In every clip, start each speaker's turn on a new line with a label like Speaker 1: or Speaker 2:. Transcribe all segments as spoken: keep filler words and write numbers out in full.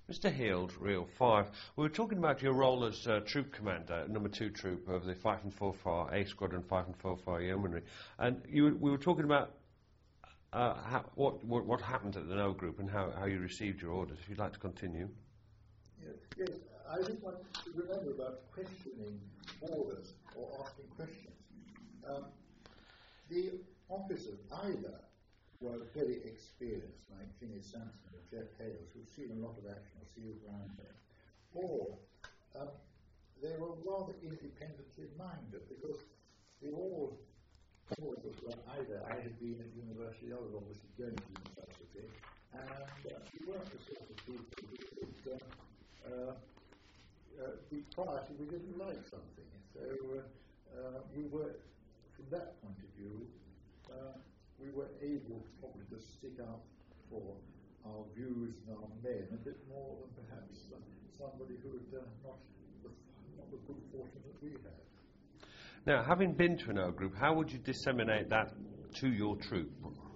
Speaker 1: Mister Heald, Reel five, we were talking about your role as uh, Troop Commander, Number two Troop of the five and four four A Squadron, five and four four Yeomanry, and you, we were talking about uh, how, what, what what happened at the No Group and how, how you received your orders. If you'd like to continue.
Speaker 2: Yes, yes. I just want to remember about questioning orders or asking questions. Um, the officers either were very experienced, like Phineas Sampson or Jeff Hales, who've seen a lot of action or seen around there, or um, they were rather independently minded, because they all thought that well, either I had been at university, I was obviously going to university, and uh, we weren't the sort of people who would uh, uh, uh, be quiet if we didn't like something. So uh, uh, we were, from that point of view, uh, we were able to probably to stick up for our views and our men a bit more than perhaps uh, somebody who had uh, not, the, not the good fortune that we had.
Speaker 1: Now, having been to an O Group, how would you disseminate that to your troop?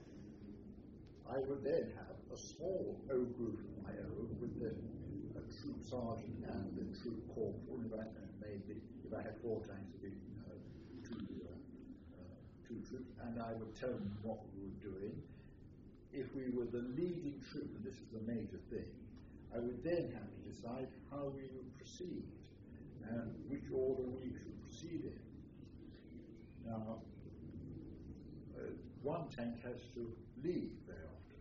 Speaker 2: I would then have a small O Group of my own with the uh, troop sergeant and the troop corporal, if I, uh, maybe if I had four tanks to be uh, two uh, two troops, and I would tell them what we were doing. If we were the leading troop, and this is the major thing, I would then have to decide how we would proceed and which order we should proceed in. Now, uh, one tank has to lead very often.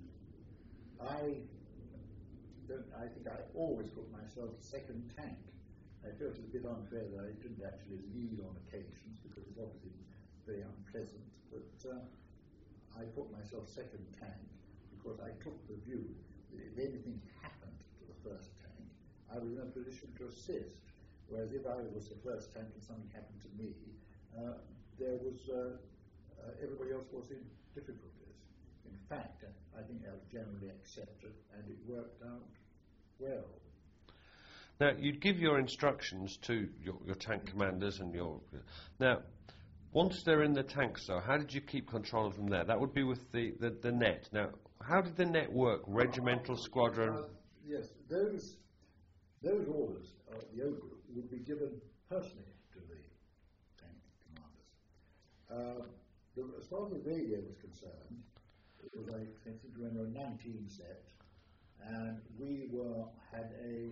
Speaker 2: I don't, I think I always put myself second tank. I felt it a bit unfair that I didn't actually lead on occasions, because it's obviously very unpleasant, but uh, I put myself second tank because I took the view that if anything happened to the first tank, I was in a position to assist, whereas if I was the first tank and something happened to me, uh, there was uh, uh, everybody else was in difficulties. In fact, uh, I think that was generally accepted, and it worked out well.
Speaker 1: Now, you'd give your instructions to your, your tank commanders and your... Now, once they're in the tanks, though, how did you keep control of them there? That would be with the, the, the net. Now, how did the net work? Regimental, squadron?
Speaker 2: Uh, yes, those those orders, uh, the O Group, would be given personally to the tank commanders. Uh, the, as far as the radio was concerned, it was, I think, we were a nineteen set, and we were had a,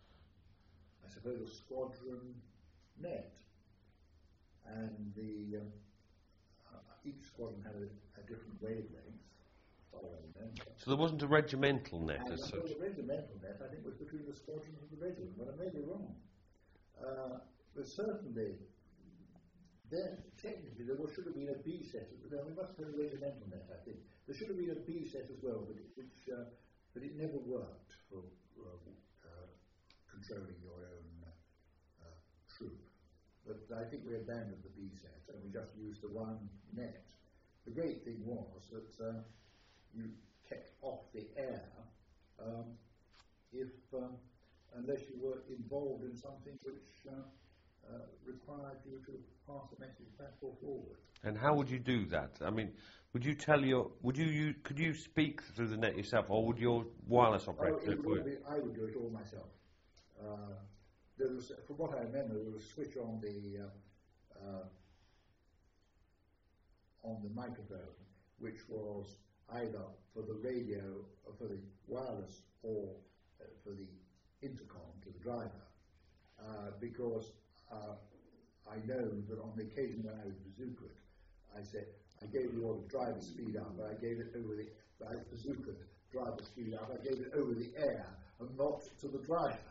Speaker 2: I suppose, a squadron net. And the um, uh, each squadron had a, a different wavelength.
Speaker 1: So there wasn't a regimental net
Speaker 2: and
Speaker 1: as such?
Speaker 2: The regimental net, I think, was between the squadrons and the regiment, but I may be wrong. Uh, but certainly, then, technically, there was, should have been a B set. Well, we must have a regimental net, I think. There should have been a B set as well, but it, which, uh, but it never worked for uh, uh, controlling your own uh, troop. But I think we abandoned the B set and we just used the one net. The great thing was that uh, you kept off the air um, if, um, unless you were involved in something which uh, uh, required you to pass a message back or forward.
Speaker 1: And how would you do that? I mean, would you tell your, would you, you could you speak through the net yourself, or would your wireless operator
Speaker 2: oh,
Speaker 1: do it for you?
Speaker 2: I would do it all myself. Uh, There was, from what I remember, there was a switch on the uh, uh, on the microphone, which was either for the radio, or for the wireless, or uh, for the intercom to the driver. Uh, because uh, I know that on the occasion when I was bazookaed, I said I gave the order driver speed up, but I gave it over the I bazookaed driver speed up. I gave it over the air and not to the driver.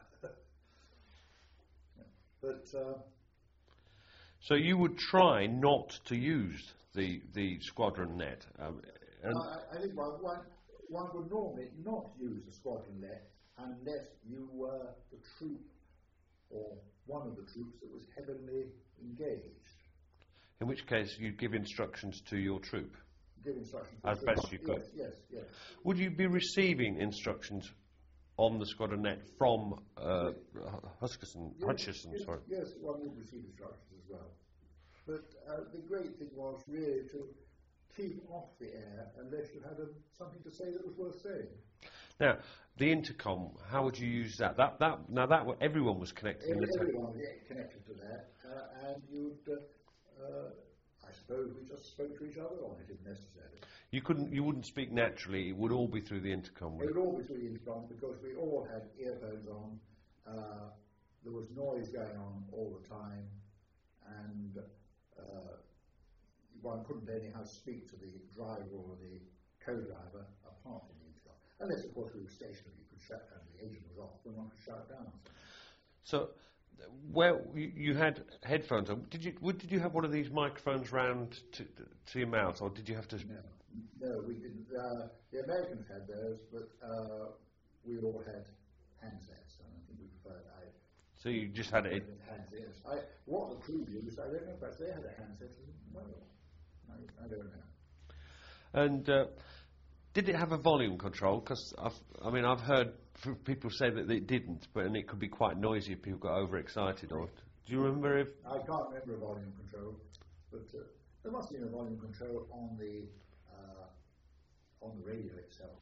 Speaker 2: But, uh,
Speaker 1: so you would try not to use the the squadron net. Um, and
Speaker 2: I, I think one, one, one would normally not use the squadron net unless you were the troop or one of the troops that was heavily engaged.
Speaker 1: In which case, you'd give instructions to your troop.
Speaker 2: Give instructions
Speaker 1: as best you could.
Speaker 2: Yes, yes, yes.
Speaker 1: Would you be receiving instructions on the squadron net from uh, Hutchison?
Speaker 2: Yes,
Speaker 1: Hutchison,
Speaker 2: yes,
Speaker 1: sorry.
Speaker 2: Yes, one would receive instructions as well. But uh, the great thing was really to keep off the air unless you had a, something to say that was worth saying.
Speaker 1: Now, the intercom, how would you use that? That, that now that wa- everyone was connected in the tank.
Speaker 2: Everyone was getting connected to that, uh, and you'd, uh, uh, I suppose we just spoke to each other on it if necessary.
Speaker 1: You couldn't, you wouldn't speak naturally. It would all be through the intercom.
Speaker 2: It would all be through the intercom because we all had earphones on. Uh, there was noise going on all the time, and uh, one couldn't anyhow speak to the driver or the co-driver apart from the intercom. Unless, of course, we were stationary, you could shut down, the engine was off, then one could shut down.
Speaker 1: So, where you, you had headphones on, did you would, did you have one of these microphones round to, to your mouth, or did you have to?
Speaker 2: No, no, we didn't. Uh, the Americans had those, but uh, we all had handsets, and I think we preferred. I,
Speaker 1: So you just had it.
Speaker 2: handsets. I, what the crew used, I don't know, but they had a handset as well. I, I don't know.
Speaker 1: And uh, did it have a volume control? Because I mean, I've heard f- people say that it didn't, but and it could be quite noisy if people got overexcited. Or do you remember if?
Speaker 2: I can't remember a volume control, but uh, there must have been a volume control on the uh, on the radio itself.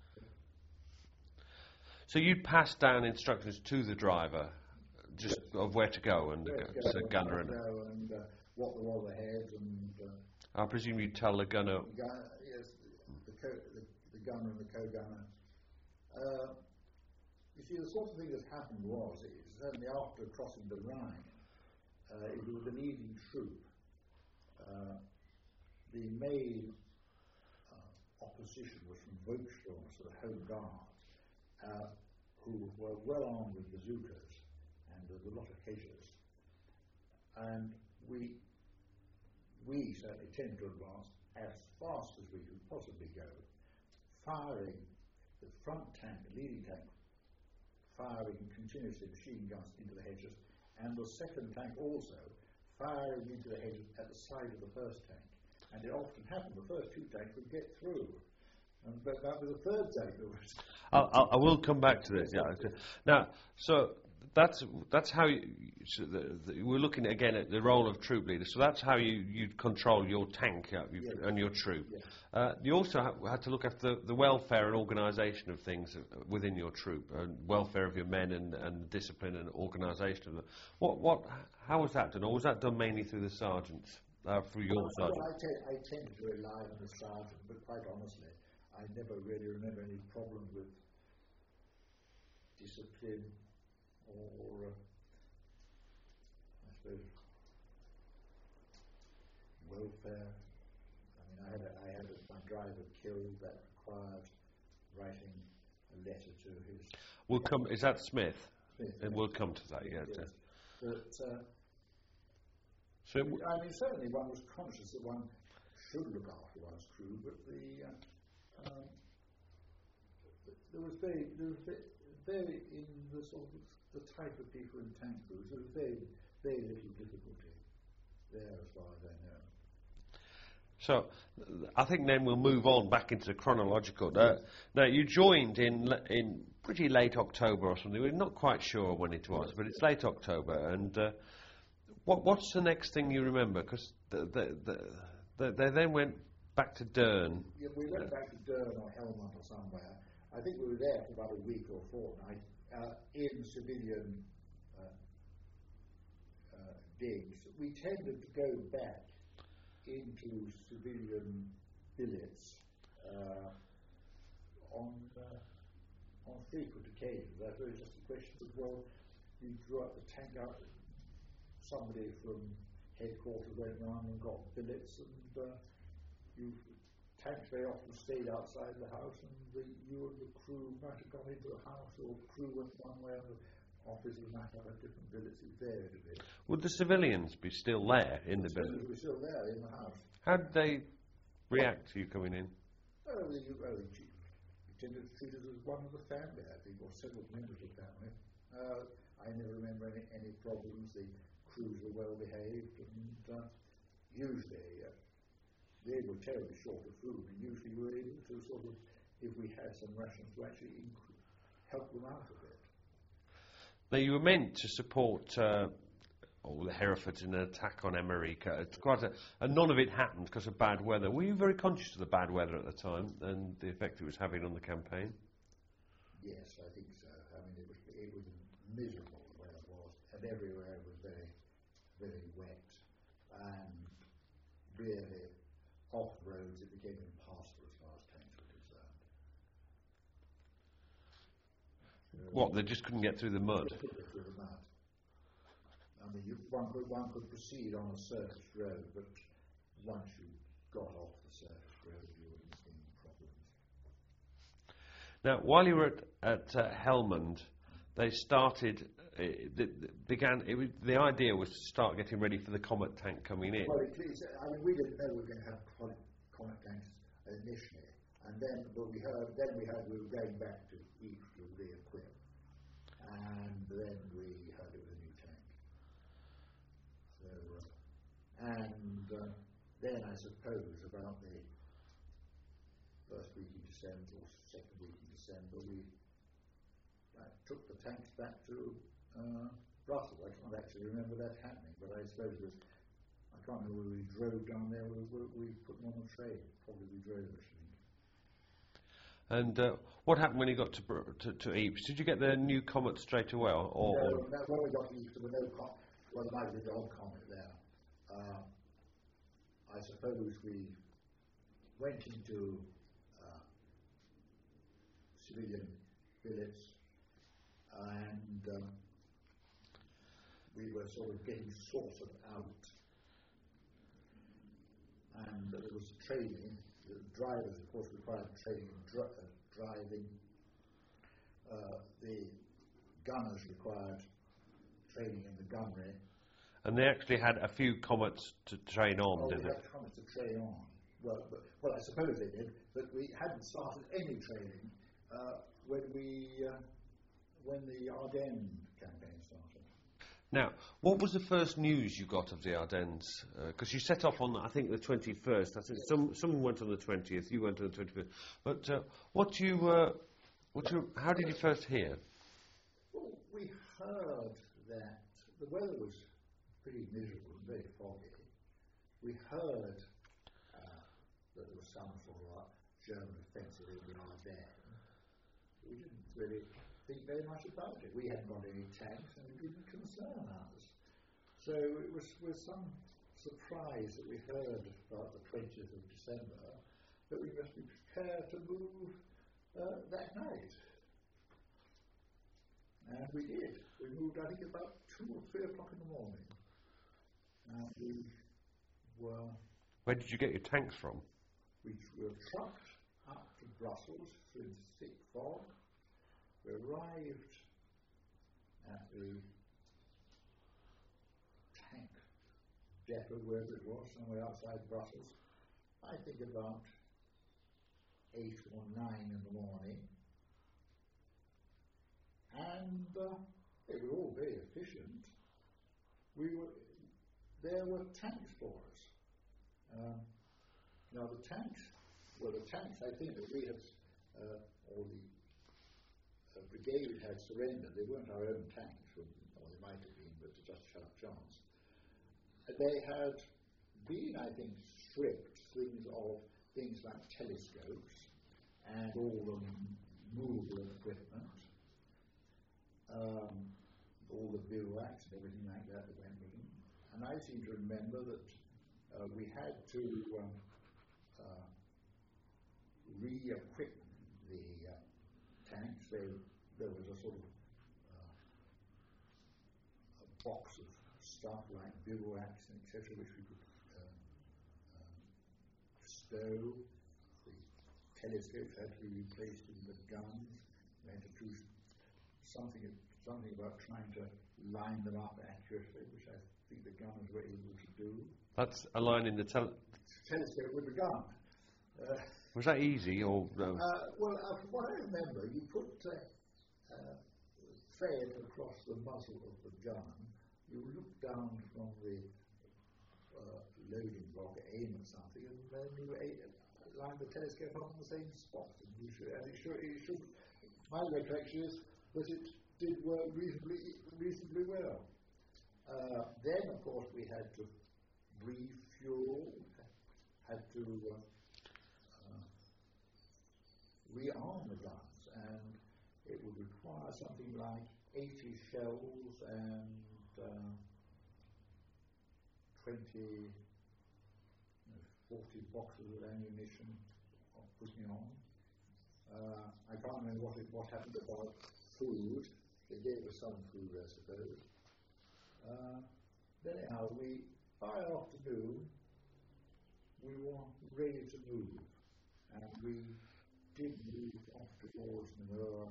Speaker 1: So you'd pass down instructions to the driver, just of where to go and
Speaker 2: Where
Speaker 1: the
Speaker 2: to
Speaker 1: gu-
Speaker 2: go,
Speaker 1: so
Speaker 2: and
Speaker 1: gunner
Speaker 2: where
Speaker 1: and.
Speaker 2: to go and uh, what there was ahead, and uh,
Speaker 1: I presume you'd tell the gunner.
Speaker 2: the gun, yes, the, co- the, the gunner and the co-gunner. Uh, you see, the sort of thing that happened was, it, certainly after crossing the Rhine, uh, it was an evening troop. Uh, the main uh, opposition was from Volkssturms, so the Home Guards, uh, who were well armed with bazookas, and there was a lot of hedges. And we, we certainly tended to advance as fast as we could possibly go, firing the front tank, the leading tank, firing continuously machine guns into the hedges, and the second tank also firing into the hedges at the side of the first tank. And it often happened the first two tanks would get through, and, but that was the third tank that was.
Speaker 1: I'll, I'll, I will come back to this. Yeah. Okay. Now, so that's that's how you. So the, the, we're looking again at the role of troop leader. So that's how you you control your tank uh, you,
Speaker 2: Yes.
Speaker 1: and your troop.
Speaker 2: Yes.
Speaker 1: Uh, you also ha- had to look after the, the welfare and organisation of things uh, within your troop, and welfare of your men and, and discipline and organisation of them. What what? How was that done, or was that done mainly through the sergeants, uh, through your
Speaker 2: Well,
Speaker 1: sergeant?
Speaker 2: I, te- I tended to rely on the sergeant, but quite honestly, I never really remember any problem with discipline or, uh, I suppose, welfare. I mean, I had, a, I had a, my driver killed. That required writing a letter to his
Speaker 1: We'll come. Is that Smith?
Speaker 2: Smith.
Speaker 1: And we'll come to that. Yeah.
Speaker 2: Yes. But uh,
Speaker 1: So it w-
Speaker 2: I mean, certainly one was conscious that one should look after one's crew, but the uh, um, there was very, there was very, very in the sort of the type of people in tank crews, there was very, very little difficulty there, as far as I know.
Speaker 1: So, I think then we'll move on back into the chronological. Uh, now, you joined in le- in pretty late October or something. We're not quite sure when it was, but it's late October. And uh, what what's the next thing you remember? Because the, the, the, the, they then went back to Dern.
Speaker 2: Yeah, we went back to Dern or Helmond or somewhere. I think we were there for about a week or fortnight uh, in civilian uh, uh, digs. We tended to go back into civilian billets uh, on uh, on frequent occasions. I suppose just a question of, well, you drew up the tank out, somebody from headquarters went round and got billets, and uh, you tanks very often stayed outside the house, and the, you and the crew might have gone into the house, or the crew went one way, and the officers might have had different billets. It varied a bit.
Speaker 1: Would the civilians be still there in the
Speaker 2: The
Speaker 1: building?
Speaker 2: civilians were still there in the house.
Speaker 1: How did they react to you coming in?
Speaker 2: Oh, they, well, they treat- they tended to treat us as one of the family, I think, or several members of the family. Uh, I never remember any, any problems. The crews were well behaved, and uh, usually uh, they were terribly short of food, and usually we were able to sort of, if we had some rations, to actually inc- help them out a bit.
Speaker 1: Now, you were meant to support uh, all the Herefords in an attack on Emerica. It's quite a, and none of it happened because of bad weather. Were you very conscious of the bad weather at the time and the effect it was having on the campaign?
Speaker 2: Yes, I think so. I mean, it was it was miserable the weather was, and everywhere was very, very wet, and really off roads it became impossible as far as tanks were concerned. So
Speaker 1: What, they just couldn't get through the mud?
Speaker 2: They couldn't get through the mud. I mean, you, one could one could proceed on a surface road, but once you got off the surface road, you were in problems.
Speaker 1: Now, while you were at, at uh, Helmond, they started, uh, the, the began, it was, the idea was to start getting ready for the Comet tank coming in.
Speaker 2: Well, it is, I mean, we didn't know we were going to have Comet tanks initially, and then, but we heard, then we heard we were going back to East to re-equip, and then we heard it was a new tank. So, uh, and uh, then I suppose about the first week in December or second week in December, we uh, took the tanks back to uh, Brussels. I can't actually remember that happening, but I suppose it was, I can't remember whether we drove down there or we, we put them on a train. Probably we drove, I think.
Speaker 1: And uh, what happened when you got to, to, to Ypres? Did you get the new Comet straight away? Or, or
Speaker 2: no, no, when we got to Ypres, there were no Comet. Well, there might have been the odd Comet there. Uh, I suppose we went into uh, civilian billets, and um, we were sort of getting sorted out. And uh, there was training. The drivers, of course, required training in dri uh, driving. Uh, the gunners required training in the gunnery.
Speaker 1: And they actually had a few Comets to train on,
Speaker 2: oh,
Speaker 1: didn't
Speaker 2: they?
Speaker 1: they?
Speaker 2: had Comets to train on. Well, but, well, I suppose they did, but we hadn't started any training uh, when we uh, when the Ardennes campaign started.
Speaker 1: Now, what was the first news you got of the Ardennes? Because uh, you set off on, I think, the twenty-first. I think yes. some someone went on the twentieth. You went on the twenty-fifth. But uh, what you, uh, what you, how did you first hear?
Speaker 2: Well, we heard that the weather was pretty miserable and very foggy. We heard uh, that there was some sort of German offensive in the Ardennes. We didn't really think very much about it. We hadn't got any tanks and it didn't concern us. So it was with some surprise that we heard about the twentieth of December that we must be prepared to move uh, that night. And we did. We moved, I think, about two or three o'clock in the morning. And we were...
Speaker 1: Where did you get your tanks from?
Speaker 2: We were trucked up to Brussels through the thick fog. We arrived at the tank depot, wherever it was, somewhere outside Brussels, I think about eight or nine in the morning. And uh, they were all very efficient. We were, there were tanks for us. Um, now the tanks, well the tanks I think that we had, uh, or the uh, brigade had surrendered. They weren't our own tanks, or they might have been, but just a chance. They had been, I think, stripped things of things like telescopes and all the movable equipment. Um, all the bivouacs and everything like that that went in. And I seem to remember that uh, we had to um, uh, re-equip the uh, tanks. They, there was a sort of uh, a box of stuff like bivouacs and et cetera which we could uh, uh, stow. The telescopes had to be replaced in the guns. We had to do something something about trying to line them up accurately, which I think the gunners were able to do.
Speaker 1: That's a line in the tel
Speaker 2: telescope with the gun. Uh,
Speaker 1: Was that easy, or no?
Speaker 2: uh, well, uh, from what I remember, you put uh, uh, thread across the muzzle of the gun. You look down from the uh, loading block, aim at something, and then you aim, line the telescope up on the same spot. And, you should, and it should, it should, my recollection is that it did work reasonably, reasonably well. Uh, then, of course, we had to refuel, had to uh, uh, rearm the guns, and it something like eighty shells and uh, twenty, forty boxes of ammunition putting on. Uh, I can't remember what, it, what happened about food. They gave us some food, I suppose. Uh, then anyhow, we, by afternoon, we were ready to move. And we did move off towards Namur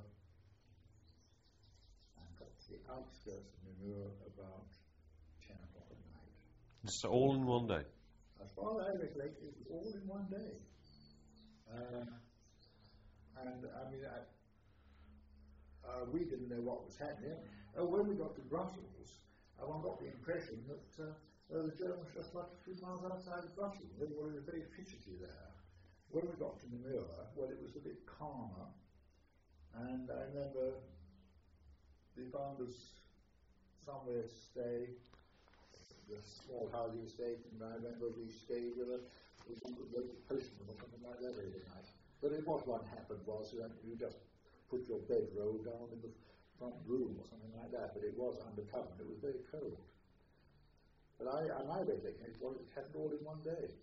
Speaker 2: and got to the outskirts of Namur about ten o'clock at night.
Speaker 1: It's all in one day?
Speaker 2: As far as I recollect, it was all in one day. Uh, and I mean, I, uh, we didn't know what was happening. Uh, when we got to Brussels, uh, one got the impression that uh, uh, the Germans were just like a few miles outside of Brussels. They were very fidgety there. When we got to Namur, well, it was a bit calmer, and I remember they found us somewhere to stay, the small housing estate, and I remember we stayed with a, with a local postman or something like that every night. But it, what one happened was that you just put your bedroll down in the front room or something like that, but it was undercover, and it was very cold. But I, I my recollection is, well, it happened all in one day.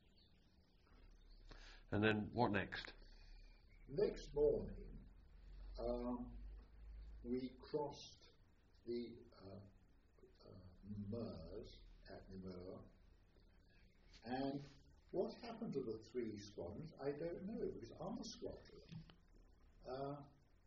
Speaker 1: And then what next?
Speaker 2: Next morning, um, we crossed the uh, uh, Meuse at Namur, and what happened to the three squadrons, I don't know, because our squadron uh,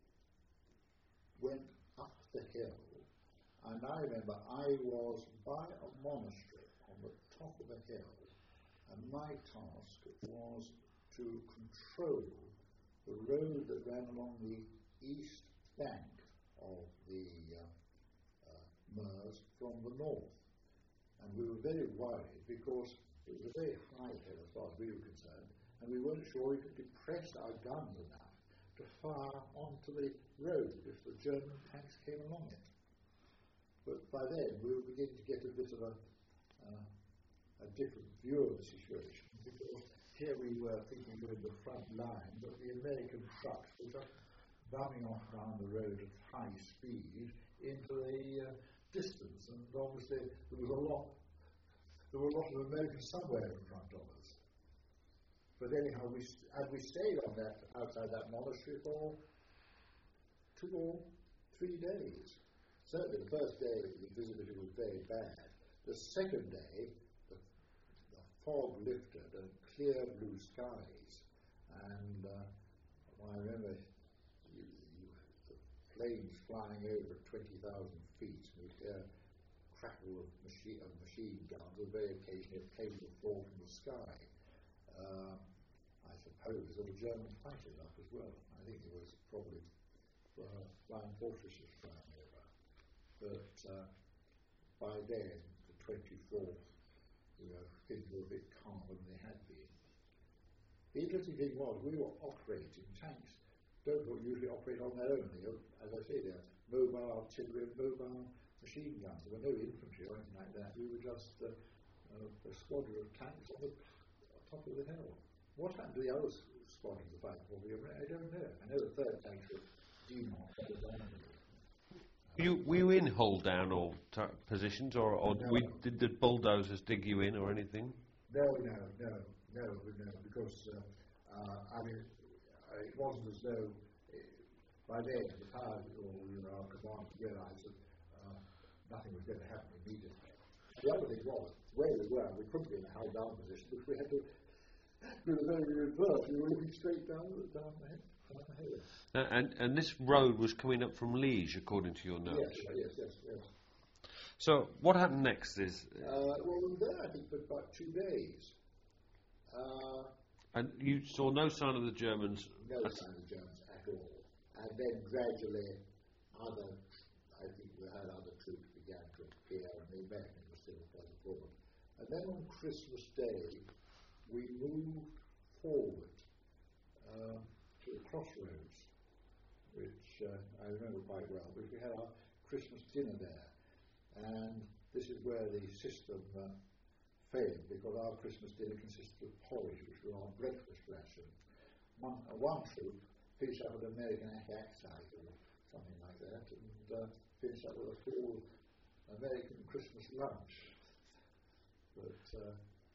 Speaker 2: went up the hill, and I remember I was by a monastery on the top of a hill, and my task was to control the road that ran along the east bank of the uh, uh, Meuse from the north. And we were very worried because it was a very high hill as far as we were concerned, and we weren't sure we could depress our guns enough to fire onto the road if the German tanks came along it. But by then we were beginning to get a bit of a, uh, a different view of the situation, because here we were thinking we were in the front line, but the American trucks were just bumming off down the road at high speed into the uh, distance, and obviously there was a lot, there were a lot of Americans somewhere in front of us. But anyhow, we st- and we stayed on that outside that monastery for two or three days. Certainly, the first day the visibility was very bad. The second day, the, the fog lifted and clear blue skies, and uh, I remember you, you, the planes flying over at twenty thousand feet, and you hear crackle of machine, of machine guns, and very occasionally a plane would fall from the sky. Uh, I suppose there were German fighters up as well. I think it was probably uh, flying fortresses flying over. But uh, by then, the twenty-fourth, we were, things were a bit calmer than they had been. The interesting thing was, we were operating tanks. Don't usually operate on their own. They, as I say, they're mobile artillery and mobile machine guns. There were no infantry or anything like that. We were just uh, uh, a squadron of tanks on the top of the hill. What happened to the other squadrons of five four? I don't know. I know the third tanks were demarked.
Speaker 1: You, were you in hold down or t- positions, or, or
Speaker 2: no.
Speaker 1: we, did the bulldozers dig you in or anything?
Speaker 2: No, no, no, no, no, because uh, uh, I mean, uh, it wasn't as though uh, by then the time or you know, our command realised that uh, nothing was going to happen immediately. The other thing was, where we were, we couldn't be in a held down position because we had to do the very reverse. We were looking straight down, down the hill.
Speaker 1: Uh, and, and this road was coming up from Liège, according to your notes.
Speaker 2: Yes, yes, yes, yes.
Speaker 1: So what happened next is...
Speaker 2: Uh, well, we were there, I think, for about two days. Uh,
Speaker 1: and you saw no sign of the Germans?
Speaker 2: No sign of the Germans at all. And then gradually, other, I think we had other troops began to appear, and the Americans were still further forward. And then on Christmas Day, we moved forward uh, to the crossroads, which uh, I remember quite well, because we had our Christmas dinner there. And this is where the system uh, failed, because our Christmas dinner consisted of porridge, which was our breakfast ration. One, uh, one troop finished up an American axe rifle something like that, and uh, finished up with a full American Christmas lunch. But uh,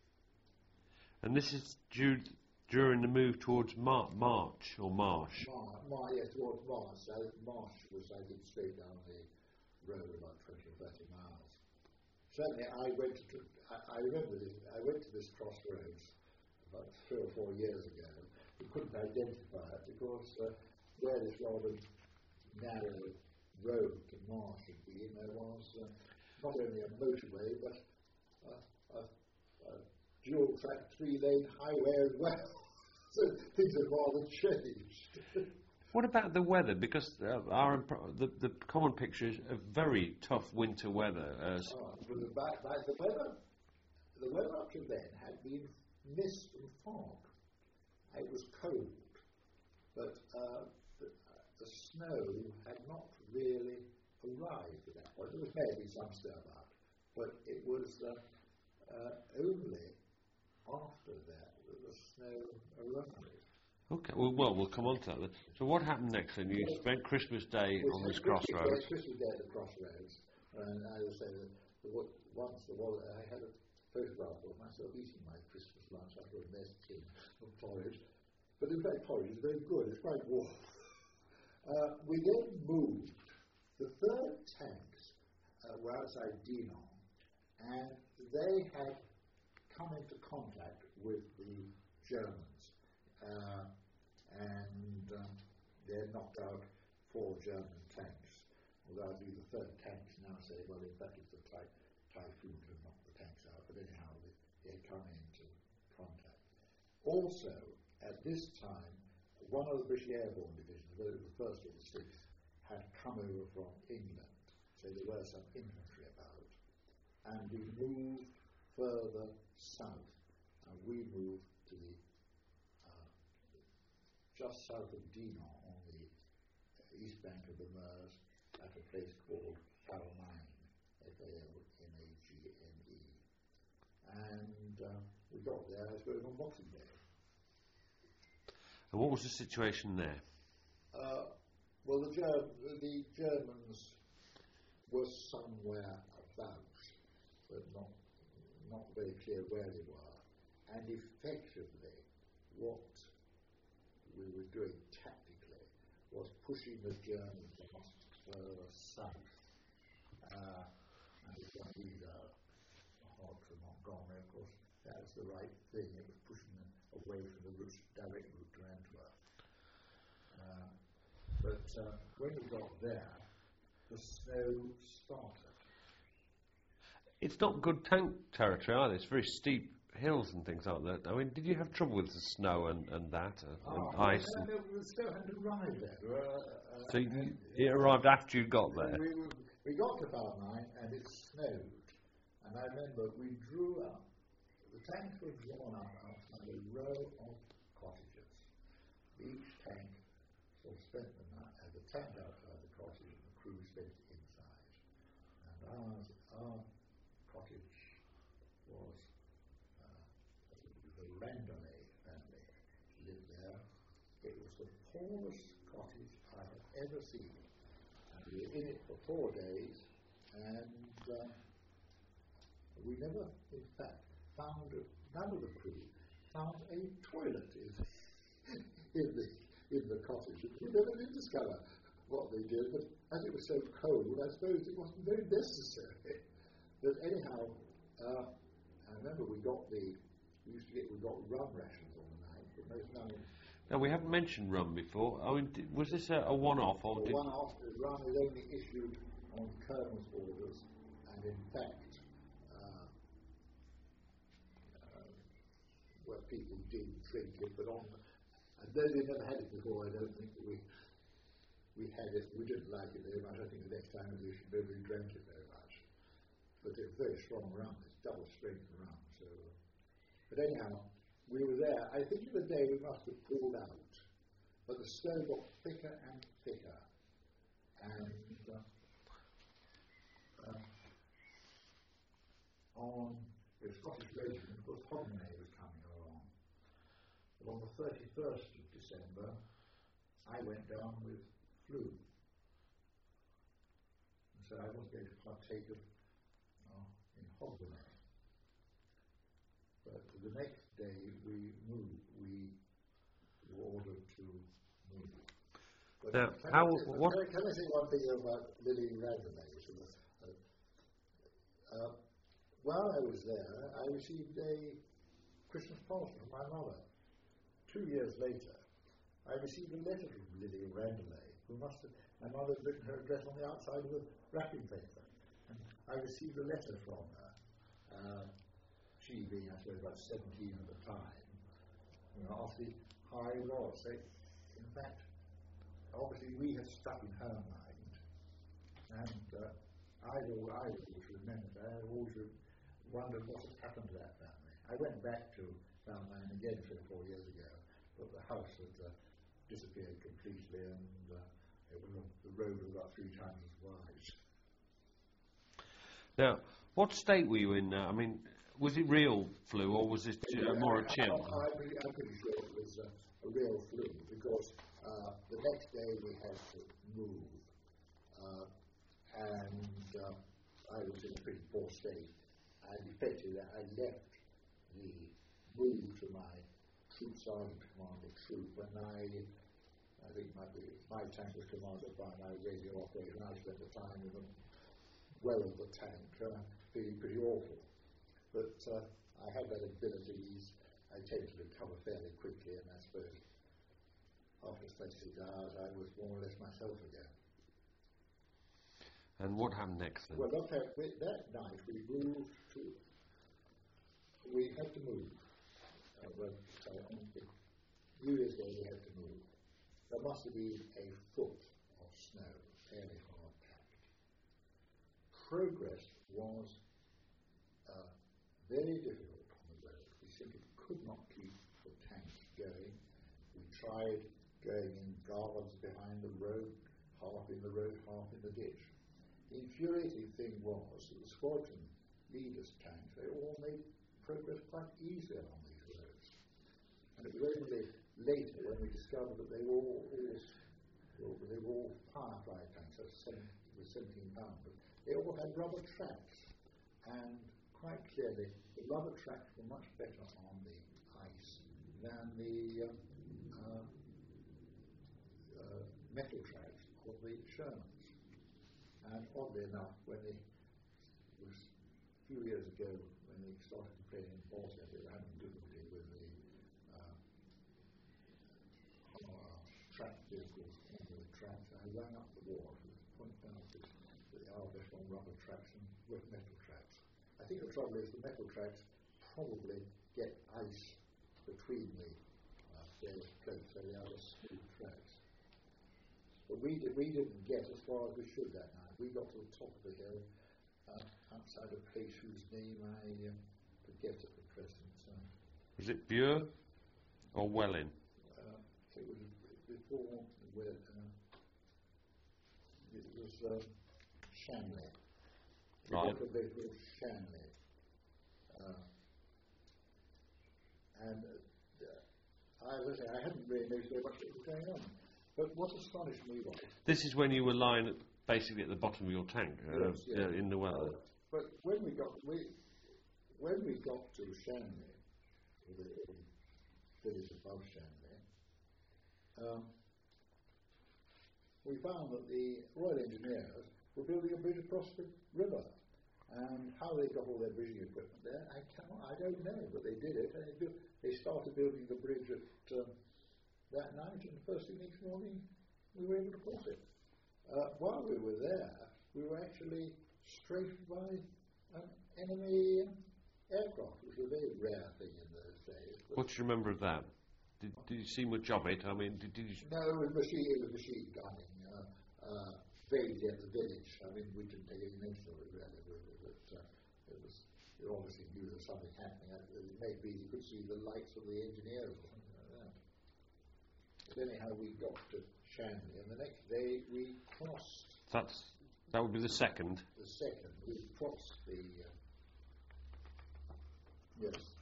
Speaker 1: and this is due during the move towards Mar- March or Marsh.
Speaker 2: Mar- Mar- yeah, towards Marsh. So Marsh was, I think, straight down the road about twenty or thirty miles. Certainly, I went to. I, I remember this. I went to this crossroads about three or four years ago. We couldn't identify it because uh, where this rather narrow road to Marsh had been, there was uh, not only a motorway but uh, a, a dual track three lane highway as well. So things have rather changed.
Speaker 1: What about the weather? Because uh, our imp- the, the common picture is a very tough winter weather. As
Speaker 2: oh, the, back, back, the weather, the weather up to then had been mist and fog. It was cold, but uh, the, the snow had not really arrived at that point. There was maybe some snow about, but it was uh, uh, only after that that the snow arrived.
Speaker 1: Okay, well, well, we'll come on to that. So what happened next then? You spent Christmas Day
Speaker 2: we
Speaker 1: on this
Speaker 2: Christmas
Speaker 1: crossroads.
Speaker 2: Day, Christmas Day at the crossroads, and I would say that the, once the I had a photograph of myself eating my Christmas lunch after a mess tin of porridge. But in fact, porridge is very good. It's quite warm. Uh, we then moved. The third tanks uh, were outside Dinan, and they had come into contact with the Germans. Uh, and um, they had knocked out four German tanks. Although I believe the third tanks now say, well, in fact, it's the ty- Typhoon that knocked the tanks out. But anyhow, they, they had come into contact. Also, at this time, one of the British Airborne Divisions, whether it was the first or the sixth, had come over from England. So there were some infantry about. And we moved further south. And we moved to the just south of Dinan on the east bank of the Meuse at a place called Falmaine, F A L M A G N E. And uh, we got there, I suppose, on Boxing Day.
Speaker 1: And what was the situation there?
Speaker 2: Uh, well, the, Ger- the Germans were somewhere about, but not, not very clear where they were. And effectively, what we were doing tactically was pushing the Germans further south. Uh, and if one read uh, Hard from Montgomery, of course, that was the right thing. It was pushing them away from the route, direct route to Antwerp. Uh, but uh, when we got there, the snow started.
Speaker 1: It's not good tank territory either. It's very steep hills and things like that. I mean, did you have trouble with the snow and, and that, uh,
Speaker 2: oh,
Speaker 1: and ice?
Speaker 2: No,
Speaker 1: and
Speaker 2: no, we still hadn't arrived there. Uh, uh,
Speaker 1: so you, it arrived after you got there?
Speaker 2: We, we, we got to Balmain and it snowed. And I remember we drew up, the tanks were drawn up outside a row of cottages. Each tank sort of spent the night, had the tent outside the cottage and the crew spent inside. And ours, our cottage was the Randolph family lived there. It was the poorest cottage I have ever seen. And we were in it for four days, and uh, we never, in fact, found, a, none of the crew found a toilet in, in, the, in the cottage. We never did discover what they did, but as it was so cold, I suppose it wasn't very necessary. But anyhow, uh, I remember we got the We used to get, we got rum rations on the night, but most none of
Speaker 1: Now, we haven't mentioned rum before. I mean, did, was this a, a one-off? Or did
Speaker 2: one-off. Rum is only issued on colonel's orders, and in fact, uh, uh, well, people did drink it, but on, and though they never had it before, I don't think that we we had it, we didn't like it very much. I think the next time we should nobody drank it very much. But it's very strong rum, it's double strength rum, so. But anyhow, we were there. I think in the day we must have pulled out, but the snow got thicker and thicker. And uh, uh, on the Scottish regiment, of course, Hogmanay was coming along. But on the thirty-first of December, I went down with flu. going to partake of uh, in Hogmanay. But the next day we moved. We were ordered to move. But
Speaker 1: Now,
Speaker 2: can
Speaker 1: how?
Speaker 2: I say,
Speaker 1: What?
Speaker 2: Can, I, can I say one thing about Lily Randolph? Uh, uh, while I was there, I received a Christmas parcel from my mother. Two years later, I received a letter from Lily Randolph, who must have, my mother had written her address on the outside of the wrapping paper. And I received a letter from her, uh, she being, I suppose, about seventeen at the time, you know, asking how I was. So, in fact, obviously we had stuck in her mind, and uh, I've always remembered, I've always wondered what had happened to that family. I went back to Balmain again three or four years ago, but the house had uh, disappeared completely, and uh, it was, the road was about three times as wide.
Speaker 1: Now, what state were you in? Uh, I mean, was it real flu or was it uh, more a chill?
Speaker 2: I, I, I'm pretty sure it was uh, a real flu, because uh, the next day we had to move, uh, and uh, I was in a pretty poor state, and effectively I left the move to my troop sergeant commander troop, and I, I think my, my tank was commanded by my radio operator, and I spent the time in the well of the tank, uh, feeling pretty awful. But uh, I had that ability. I tend to recover fairly quickly, and I suppose after thirty-six hours I was more or less myself again.
Speaker 1: And what happened next then?
Speaker 2: Well, that, that night we moved to, we had to move. Uh, well, uh, on New Year's Day we had to move. There must have been a foot of snow, fairly hard packed. Progress was uh, very difficult on the road. We simply could not keep the tanks going. We tried going in guards behind the road, half in the road, half in the ditch. The infuriating thing was that the squadron leaders' tanks, they all made progress quite easily along these roads. And it was only later when we discovered that they were all, all they were all Firefly tanks, that's seventeen pounds, but they all had rubber tracks, and quite clearly the rubber tracks were much better on the ice than the uh, uh, uh, metal tracks of the Shermans. And oddly enough, when they, it was a few years ago when they started to play in Bosnia, they were having difficulty with the uh, uh, track vehicles on the tracks. I rang up the wall to point out that they are better on rubber tracks than with metal tracks. I think the trouble is the metal tracks probably get ice between the uh, various plates, so they are the smooth tracks. But we, did, we didn't get as far as we should that night. We got to the top of the hill, uh, outside a place whose name I uh, forget at the present time.
Speaker 1: Was it Bure or Welling?
Speaker 2: Uh, it was before where, uh, it was uh, Shanley. We
Speaker 1: Right.
Speaker 2: got to a place called Shanley. Uh, and uh, I, was, I hadn't really noticed very much what was going on. But what astonished me was...
Speaker 1: This is when you were lying at, basically at the bottom of your tank, uh,
Speaker 2: yes, yes.
Speaker 1: Uh, in the well.
Speaker 2: Uh, but when we got we, when we got to Shanley, or the, or the village above Shanley, um, we found that the Royal Engineers were building a bridge across the river. And how they got all their bridging equipment there, I cannot, I don't know, but they did it, and they, built, they started building the bridge at... Um, that night, and the first thing next morning we were able to cross it. Uh, while we were there, we were actually strafed by an enemy aircraft, which was a very rare thing in those days.
Speaker 1: What do you remember of that? Did, did you see much of it? I mean, did, did you...
Speaker 2: No, it was machine, it was machine gunning, uh, uh, vaguely at the village. I mean, we didn't take any notice of it really, but uh, it was, you obviously knew there was something happening. It may be you could see the lights of the engineers or something like that. But anyhow, we got to Shanley, and the next day we crossed.
Speaker 1: That's that would be the second.
Speaker 2: The second, we crossed the uh, yes,